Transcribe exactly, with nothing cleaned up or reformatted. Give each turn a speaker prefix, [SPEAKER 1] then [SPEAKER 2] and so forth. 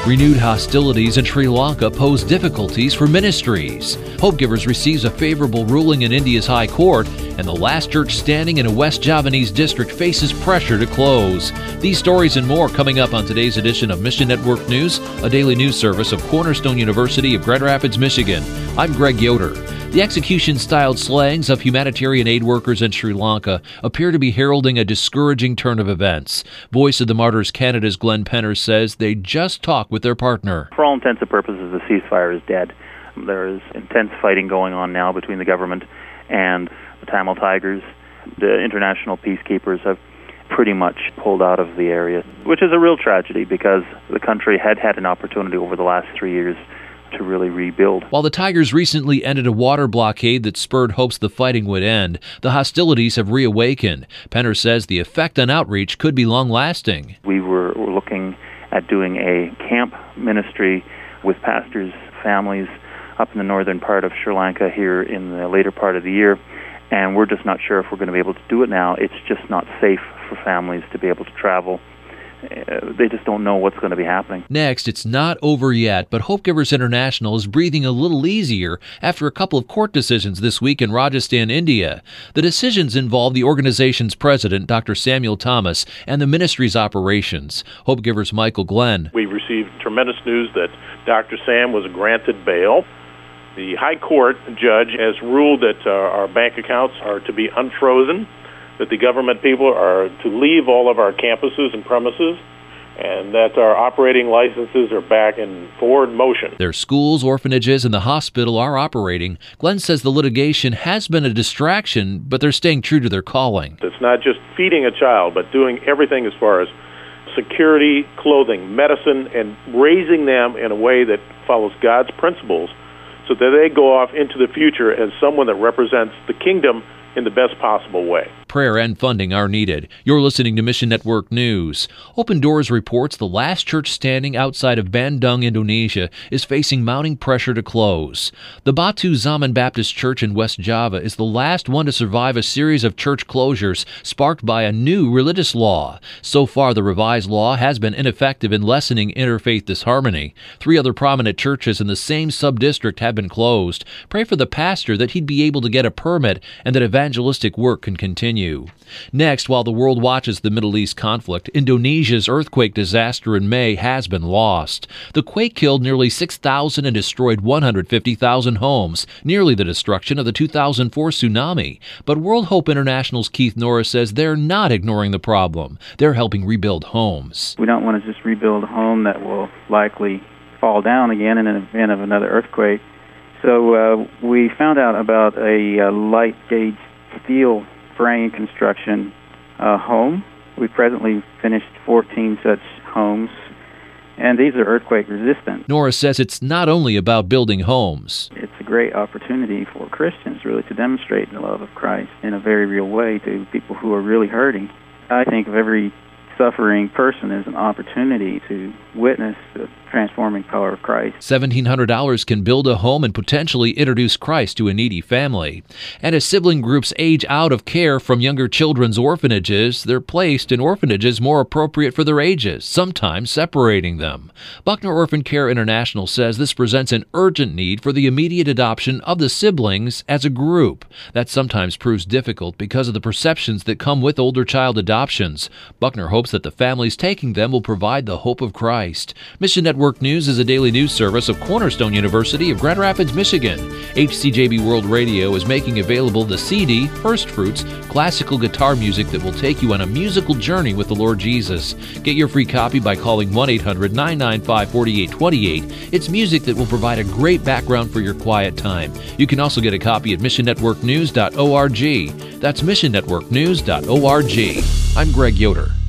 [SPEAKER 1] Renewed hostilities in Sri Lanka pose difficulties for ministries. Hope Givers receives a favorable ruling in India's High Court, and the last church standing in a West Javanese district faces pressure to close. These stories and more coming up on today's edition of Mission Network News, a daily news service of Cornerstone University of Grand Rapids, Michigan. I'm Greg Yoder. The execution-styled slayings of humanitarian aid workers in Sri Lanka appear to be heralding a discouraging turn of events. Voice of the Martyrs Canada's Glenn Penner says they just talked with their partner.
[SPEAKER 2] For all intents and purposes, the ceasefire is dead. There is intense fighting going on now between the government and the Tamil Tigers. The international peacekeepers have pretty much pulled out of the area, which is a real tragedy because the country had had an opportunity over the last three years to really rebuild.
[SPEAKER 1] While the Tigers recently ended a water blockade that spurred hopes the fighting would end, the hostilities have reawakened. Penner says the effect on outreach could be long-lasting.
[SPEAKER 2] We were, were looking at doing a camp ministry with pastors' families up in the northern part of Sri Lanka here in the later part of the year, and we're just not sure if we're going to be able to do it now. It's just not safe for families to be able to travel. Uh, they just don't know what's going to be happening.
[SPEAKER 1] Next, it's not over yet, but Hope Givers International is breathing a little easier after a couple of court decisions this week in Rajasthan, India. The decisions involve the organization's president, Doctor Samuel Thomas, and the ministry's operations. Hope Givers Michael Glenn.
[SPEAKER 3] We received tremendous news that Doctor Sam was granted bail. The High Court judge has ruled that uh, our bank accounts are to be unfrozen, that the government people are to leave all of our campuses and premises, and that our operating licenses are back in forward motion.
[SPEAKER 1] Their schools, orphanages, and the hospital are operating. Glenn says the litigation has been a distraction, but they're staying true to their calling.
[SPEAKER 3] It's not just feeding a child, but doing everything as far as security, clothing, medicine, and raising them in a way that follows God's principles so that they go off into the future as someone that represents the kingdom in the best possible way.
[SPEAKER 1] Prayer and funding are needed. You're listening to Mission Network News. Open Doors reports the last church standing outside of Bandung, Indonesia, is facing mounting pressure to close. The Batu Zaman Baptist Church in West Java is the last one to survive a series of church closures sparked by a new religious law. So far, the revised law has been ineffective in lessening interfaith disharmony. Three other prominent churches in the same sub-district have been closed. Pray for the pastor that he'd be able to get a permit and that evangelistic work can continue. Next, while the world watches the Middle East conflict, Indonesia's earthquake disaster in May has been lost. The quake killed nearly six thousand and destroyed one hundred fifty thousand homes, nearly the destruction of the two thousand four tsunami. But World Hope International's Keith Norris says they're not ignoring the problem. They're helping rebuild homes.
[SPEAKER 4] We don't want to just rebuild a home that will likely fall down again in an event of another earthquake. So uh, we found out about a uh, light gauge steel frame construction uh, home. We presently finished fourteen such homes, and these are earthquake resistant.
[SPEAKER 1] Norris says it's not only about building homes.
[SPEAKER 4] It's a great opportunity for Christians really to demonstrate the love of Christ in a very real way to people who are really hurting. I think of every suffering person as an opportunity to witness the transforming power of Christ.
[SPEAKER 1] seventeen hundred dollars can build a home and potentially introduce Christ to a needy family. And as sibling groups age out of care from younger children's orphanages, they're placed in orphanages more appropriate for their ages, sometimes separating them. Buckner Orphan Care International says this presents an urgent need for the immediate adoption of the siblings as a group. That sometimes proves difficult because of the perceptions that come with older child adoptions. Buckner hopes that the families taking them will provide the hope of Christ. Mission Network News is a daily news service of Cornerstone University of Grand Rapids, Michigan. H C J B World Radio is making available the C D, First Fruits, classical guitar music that will take you on a musical journey with the Lord Jesus. Get your free copy by calling one eight hundred nine nine five four eight two eight. It's music that will provide a great background for your quiet time. You can also get a copy at mission network news dot org. That's mission network news dot org. I'm Greg Yoder.